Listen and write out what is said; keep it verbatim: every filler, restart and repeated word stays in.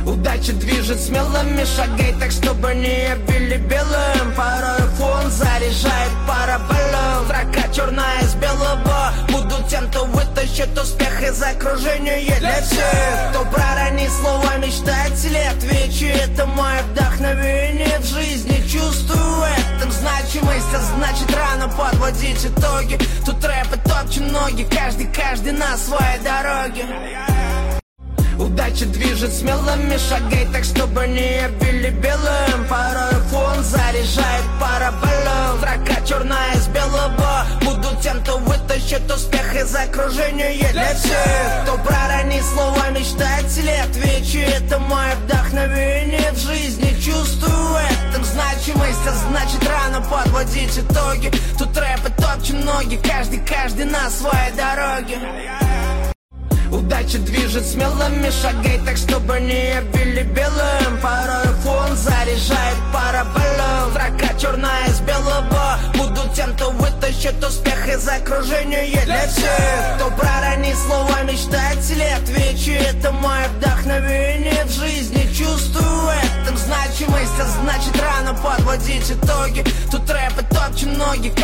Удача движет смелыми, шагай так, чтобы не обили белым. Порой фон заряжает параболом. Строка черная из белого. Буду тем, кто вытащит успех из окружения для всех. Кто проронит слова мечтателей, отвечу, это мое вдохновение в жизни. Чувствую этом значимость, а значит рано подводить итоги. Тут рэп и топчем ноги, каждый, каждый на своей дороге. Удача движет смелыми, шагай так, чтобы не обили белым. Порой фон заряжает параболом. Строка черная из белого. Буду тем, кто вытащит успех из окружения для всех. Кто проронит слова мечтателей, отвечу, это мое вдохновение в жизни. Чувствую этом значимость, а значит рано подводить итоги. Тут рэп и топчем ноги, каждый, каждый на своей дороге. Удача движет смелыми, шагай так, чтобы не обили белым. Порой фон заряжает параболом. Строка черная из белого. Буду тем, кто вытащит успех из окружения для всех. Кто проронит слова мечтателей, отвечу, это мое вдохновение в жизни. Чувствую этом значимость, а значит рано подводить итоги. Тут рэп и топчем ноги.